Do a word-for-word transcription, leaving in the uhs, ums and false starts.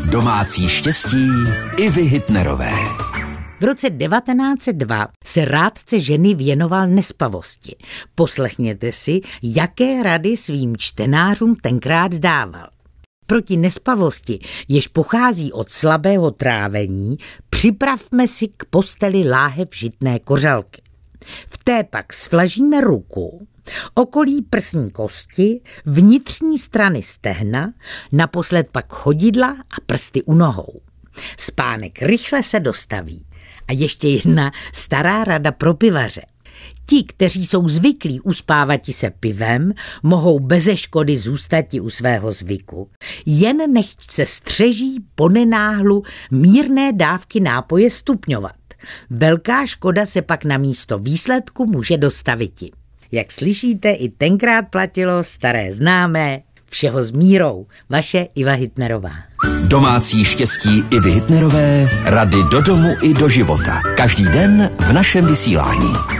Domácí štěstí Ivy Hitnerové. V roce devatenáct set dva se rádce ženy věnoval nespavosti. Poslechněte si, jaké rady svým čtenářům tenkrát dával. Proti nespavosti, jež pochází od slabého trávení, připravme si k posteli láhev žitné kořalky. V té pak svlažíme ruku, okolí prsní kosti, vnitřní strany stehna, naposled pak chodidla a prsty u nohou. Spánek rychle se dostaví. A ještě jedna stará rada pro pivaře. Ti, kteří jsou zvyklí uspávati se pivem, mohou beze škody zůstati u svého zvyku. Jen nechť se střeží ponenáhlu mírné dávky nápoje stupňovat. Velká škoda se pak na místo výsledku může dostaviti. Jak slyšíte, i tenkrát platilo staré známé, všeho s mírou. Vaše Iva Hitnerová. Domácí štěstí Ivy Hitnerové, rady do domu i do života. Každý den v našem vysílání.